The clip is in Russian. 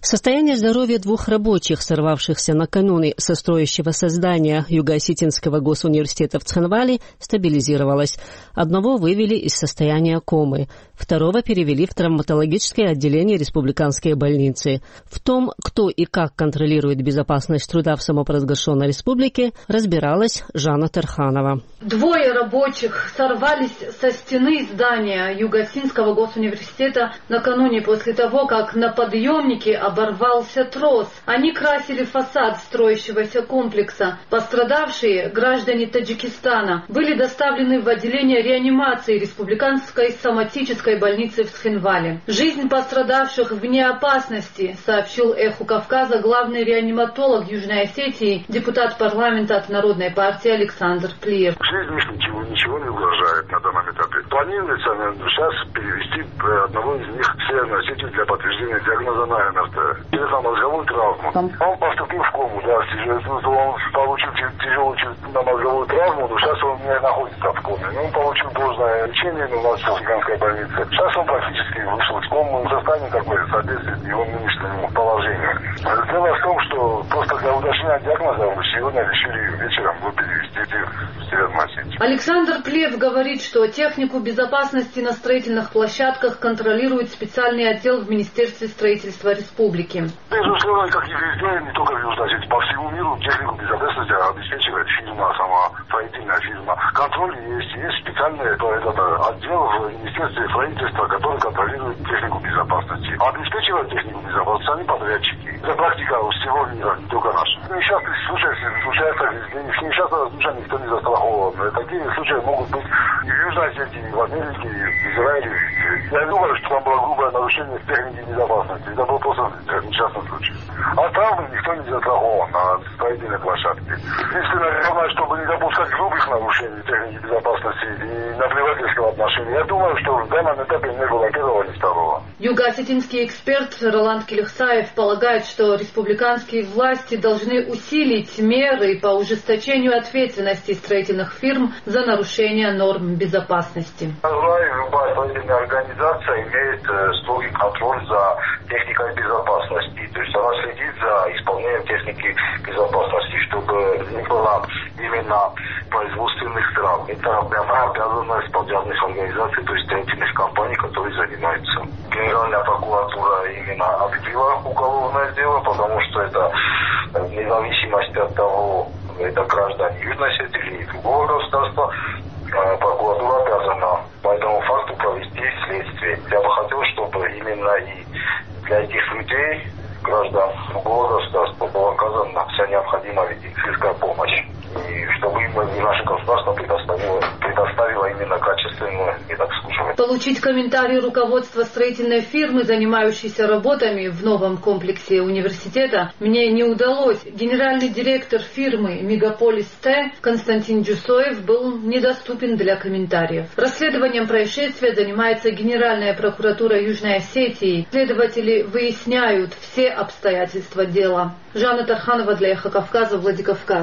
Состояние здоровья двух рабочих, сорвавшихся накануне со строящего здания Юго-Осетинского госуниверситета в Цхинвале, стабилизировалось. Одного вывели из состояния комы, второго перевели в травматологическое отделение республиканской больницы. В том, кто и как контролирует безопасность труда в самопровозглашенной республике, разбиралась Жанна Тарханова. Двое рабочих сорвались со стены здания Юго-Осетинского госуниверситета накануне после того, как на подъемнике оборвался трос. Они красили фасад строящегося комплекса. Пострадавшие, граждане Таджикистана, были доставлены в отделение реанимации Республиканской соматической больницы в Цхинвале. Жизнь пострадавших вне опасности, сообщил Эху Кавказа главный реаниматолог Южной Осетии, депутат парламента от Народной партии Александр Плиев. Жизнь ничего не угрожает на данном этапе. Планируется сейчас перевести одного из них в Северную Осетию для подтверждения диагноза на МРТ. Или там мозговую травму. Он поступил в кому, да, он получил тяжелую мозговую травму, но сейчас он не находится в коме. Он получил должное лечение у нас в Афганской больнице. Сейчас он практически вышел из комы, состояние такое соответствует его нынешнему положению. Дело в том, что просто для уточнения диагноза мы сегодня решили вечером его перевести в Северную Осетию. Александр Плев говорит, что технику безопасности на строительных площадках контролирует специальный отдел в Министерстве строительства республики. Безусловно, как и везде, не только в Южной Осетии, по всему миру технику безопасности обеспечивает фирма, сама строительная фирма. Контроль есть специальный отдел в Министерстве строительства, который контролирует технику безопасности. Обеспечивать технику безопасности они подрядчики. Это практика у всего мира, не только наша. Несчастных случаев случается везде. Несчастного случая никто не застрахован. Такие случаи могут быть и в Южной Осетии, и в Америке, и в Израиле, везде. Я не думаю, что там было грубое нарушение техники безопасности. Это был просто несчастный случай. А травмы никто не застрахован на строительной площадке. Единственное, главное, чтобы не допускать грубых нарушений техники безопасности и наплевательского отношения. Я думаю, что в данном этапе не было первого, ни второго. Юго-осетинский эксперт Роланд Келехсаев полагает, что республиканские власти должны усилить меры по ужесточению ответственности строительных фирм за нарушение норм безопасности. Любая строительная организация имеет строгий контроль за техникой безопасности. То есть она следит за исполнением техники безопасности, чтобы не было именно производственных травм. Это прямая обязанность подвязных организаций, то есть строительных компаний, которые занимаются. Генеральная прокуратура именно открыла уголовное дело, потому что это вне зависимости от того, это граждане Южной Осетии или другого государства, прокуратура обязана по этому факту провести следствие. Я бы хотел, чтобы именно и для этих людей, граждан другого государства, была оказана вся необходимая медицинская помощь. И чтобы им наше государство предоставило именно качественную медобслуживание. Получить комментарий руководства строительной фирмы, занимающейся работами в новом комплексе университета, мне не удалось. Генеральный директор фирмы «Мегаполис Т» Константин Джусоев был недоступен для комментариев. Расследованием происшествия занимается Генеральная прокуратура Южной Осетии. Следователи выясняют все обстоятельства дела. Жанна Тарханова для Эхо Кавказа, Владикавказ.